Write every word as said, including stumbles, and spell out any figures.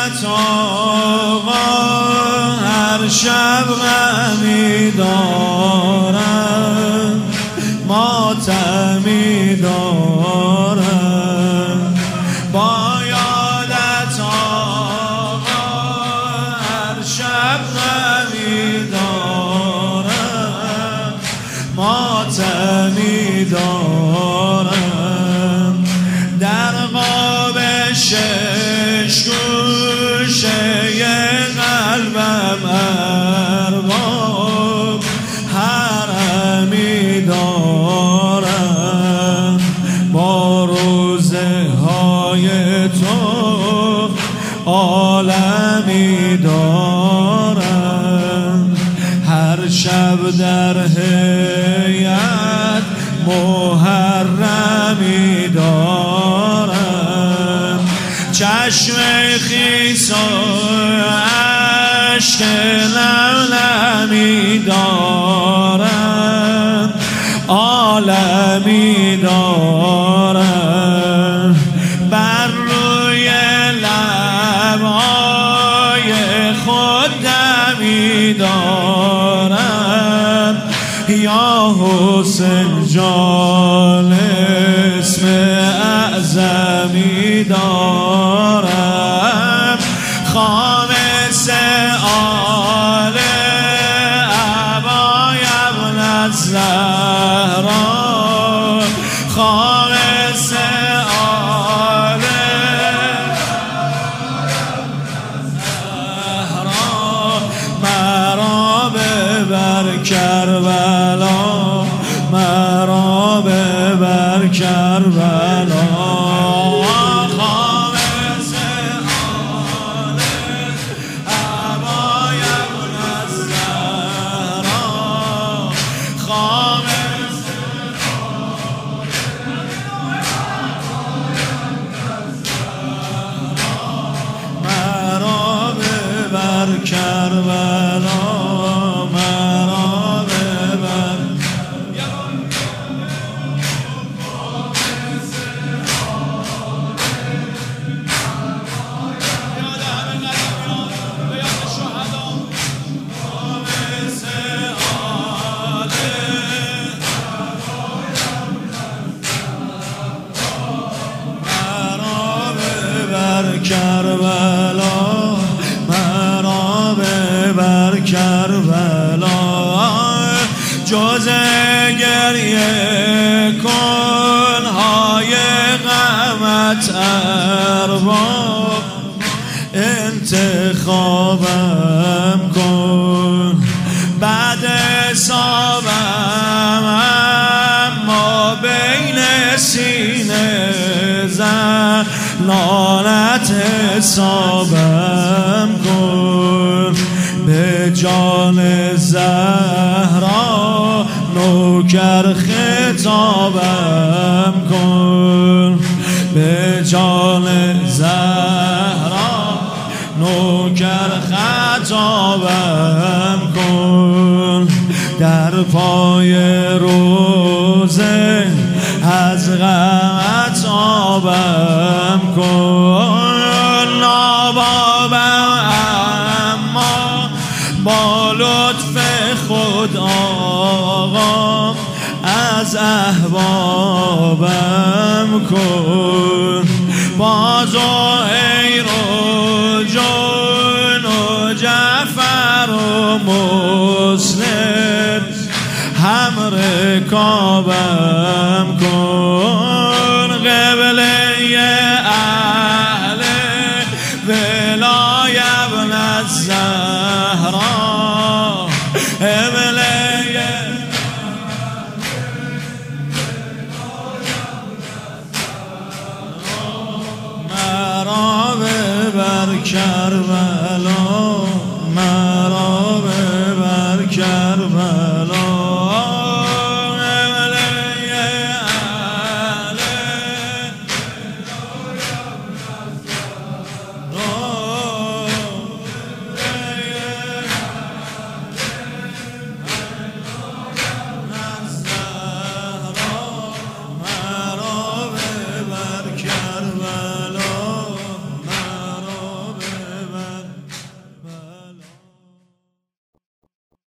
یادت آقا هر شب غمی دارم، ماتمی دارم. با یادت آقا هر شب غمی دارم، ماتمی دارم. در قاب شش گوشه قلبم ارباب حرمی دارم. با روزه های تو عالمی دارم. هر شب در هیئت محرمی دارم. چشم خیس و عشق لملمی دارم، عالمی دارم. بر روی لبهای خود دمی دارم. یا حسین جان اسم اعظمی دارم. خامس آل ابای ابن الزهرا، خامس آل الزهرا. مرا ببر کربلا، مرا ببر کربلا. کربلا مرا ببر. مرا ببر کربلا، بر کربلا. جز گریه کنهای غمت ارباب انتخابم کن. بعد حسابم اما بین سینه زنانت حسابم کن. به جان زهرا نوکر خطابم کن. به جان زهرا نوکر خطابم کن. در پای روزه از غمت آبم کن. نابابم اما با لطف خود آقا از احبابم کن. با زهیر و جون و جعفر و مسلم هم رکابم کن. قبله اهل ولای ابن الزهرا، قبله مرا ببر کربلا.